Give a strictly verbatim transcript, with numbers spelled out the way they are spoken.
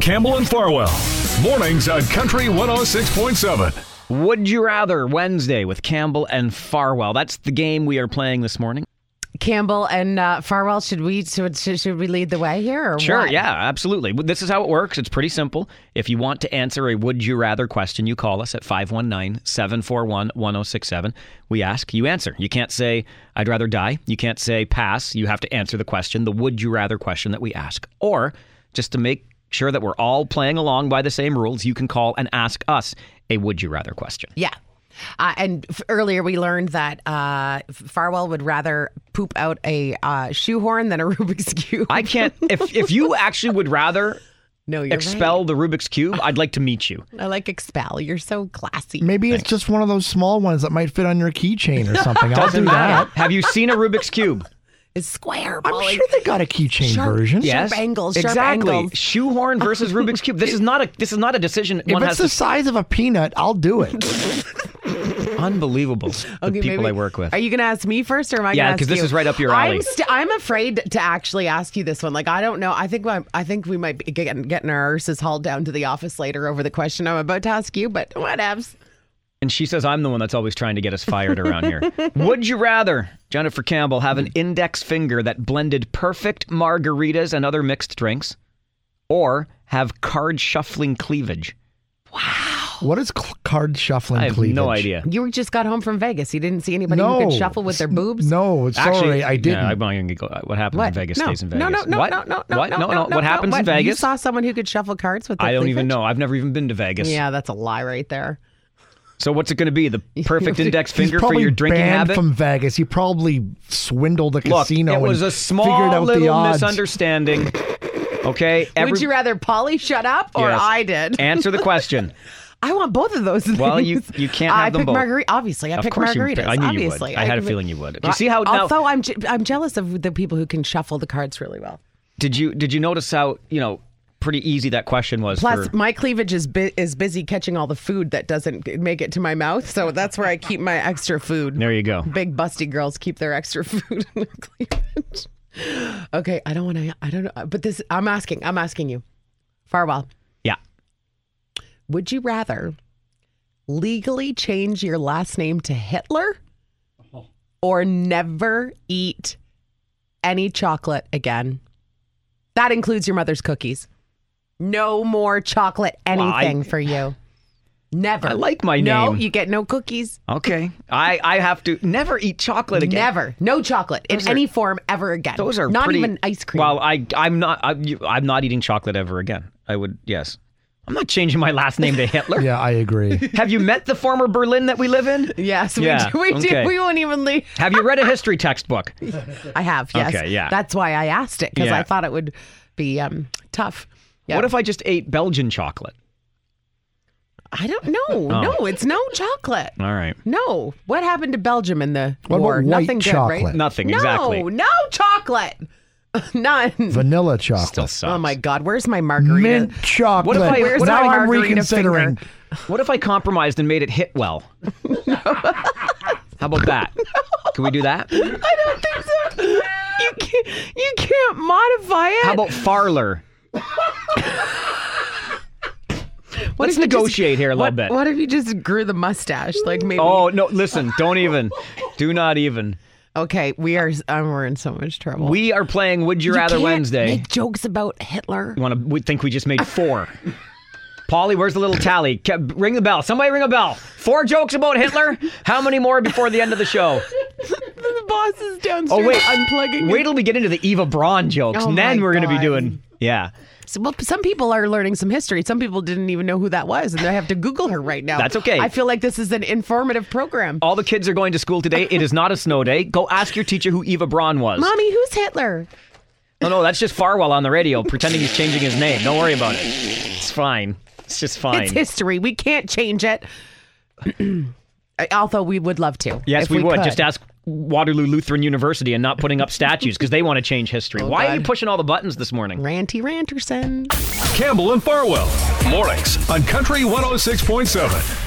Campbell and Farwell. Mornings on Country one oh six point seven. Would You Rather Wednesday with Campbell and Farwell. That's the game we are playing this morning. Campbell and uh, Farwell, should we should, should we lead the way here? Or Sure, what? yeah, absolutely. This is how it works. It's pretty simple. If you want to answer a would you rather question, you call us at five one nine, seven four one, one oh six seven. We ask, you answer. You can't say, I'd rather die. You can't say pass. You have to answer the question, the would you rather question that we ask. Or just to make sure that we're all playing along by the same rules, you can call and ask us a would you rather question. Yeah. Uh, and f- earlier we learned that uh, Farwell would rather poop out a uh, shoehorn than a Rubik's Cube. I can't, if if you actually would rather no, you're expel right. the Rubik's Cube, I'd like to meet you. I like expel. You're so classy. Maybe it's just one of those small ones that might fit on your keychain or something. I'll Doesn't do matter. that. Have you seen a Rubik's Cube? It's square. I'm Molly. sure they got a keychain Sharp- version. Yeah. Yes, angles, sharp exactly. angles. Shoehorn versus Rubik's Cube. This is not a this is not a decision If one it's has the to. size of a peanut, I'll do it. Unbelievable. The Okay, people maybe- I work with. Are you going to ask me first, or am I Yeah, going to ask you? because this is right up your alley. I'm, st- I'm afraid to actually ask you this one. Like, I don't know. I think I, I think we might be getting, getting our arses hauled down to the office later over the question I'm about to ask you, but whatevs. And she says I'm the one that's always trying to get us fired around here. Would you rather, Jennifer Campbell, have an index finger that blended perfect margaritas and other mixed drinks, or have card shuffling cleavage? What is cl- card shuffling I have cleavage? no idea. You just got home from Vegas. You didn't see anybody No. who could shuffle with their boobs? No, sorry, Actually, I didn't. Yeah, I'm not gonna go, what happens What? in Vegas no. stays in Vegas. No, no, no, what? no, no, no, what? no, no, no, What happens What? in Vegas? You saw someone who could shuffle cards with their I don't even cleavage? know. I've never even been to Vegas. Yeah, that's a lie right there. So what's it going to be? The perfect index He's finger for probably your drinking banned habit? from Vegas. He probably swindled a Look, casino. it was and a small figured out the little odds. misunderstanding. Okay? Every- Would you rather Polly shut up or Yes. I did? Answer the question. I want both of those things. Well, you you can't have I them picked both. margarita. Obviously, I Of picked course you margaritas. pick- I knew you would. obviously. I had a could- feeling you would. Do you see how now- Although I'm je- I'm jealous of the people who can shuffle the cards really well. Did you did you notice how, you know, pretty easy that question was? Plus, for, my cleavage is bu- is busy catching all the food that doesn't make it to my mouth, so that's where I keep my extra food. There you go. Big busty girls keep their extra food in their cleavage. Okay, I don't want to. I don't know, but this I'm asking. I'm asking you, Farwell. Yeah. Would you rather legally change your last name to Hitler or never eat any chocolate again? That includes your mother's cookies. No more chocolate anything I- for you. Never. I like my No, name. you get no cookies. Okay. I, I have to never eat chocolate again. Never. No chocolate in Those are- any form ever again. Those are not pretty- even ice cream. Well, I I'm not I'm, you- I'm not eating chocolate ever again. I would yes. I'm not changing my last name to Hitler. Yeah, I agree. Have you met the former Berlin that we live in? yes, we Yeah, do. We okay. do. We won't even leave. Have you read a history textbook? I have, yes. Okay, yeah. That's why I asked it, because Yeah. I thought it would be um, tough. Yeah. What if I just ate Belgian chocolate? I don't know. No, it's no chocolate. All right. No. What happened to Belgium in the What war? about white Nothing chocolate? good, right? Nothing, no, exactly. No chocolate. None. Vanilla chocolate. Still sucks. Oh my God, where's my margarita? Mint chocolate. What if I- Where's now my I'm margarita reconsidering. finger? What if I compromised and made it hit well? How about that? Can we do that? I don't think so. You can't. You can't modify it. How about Farler? What Let's if you just- negotiate here a little what, bit. What if you just grew the mustache? Like maybe. Oh no! Listen, don't even. Do not even. Okay, we are. Um, we're in so much trouble. We are playing Would You, You Rather can't Wednesday. Make jokes about Hitler. You want to? We think we just made four. Polly, where's the little tally? Ke- Ring the bell. Somebody ring a bell. Four jokes about Hitler. How many more before the end of the show? The boss is downstairs. Oh wait, unplugging. Wait till we get into the Eva Braun jokes, Oh, and then my we're going to be God. doing. Yeah, So, well, some people are learning some history. Some people didn't even know who that was, and they have to Google her right now. That's okay. I feel like this is an informative program. all the kids are going to school today. It is not a snow day. Go ask your teacher who Eva Braun was. Mommy, who's Hitler? No, no, that's just Farwell on the radio pretending he's changing his name. Don't worry about it. It's fine. It's just fine. It's history. We can't change it. Although we would love to. Yes, if we, would. could. Just ask Waterloo Lutheran University and not putting up statues because they want to change history. Oh, Why are you God. pushing all the buttons this morning? Ranty Ranterson. Campbell and Farwell. Mornings on Country one oh six point seven.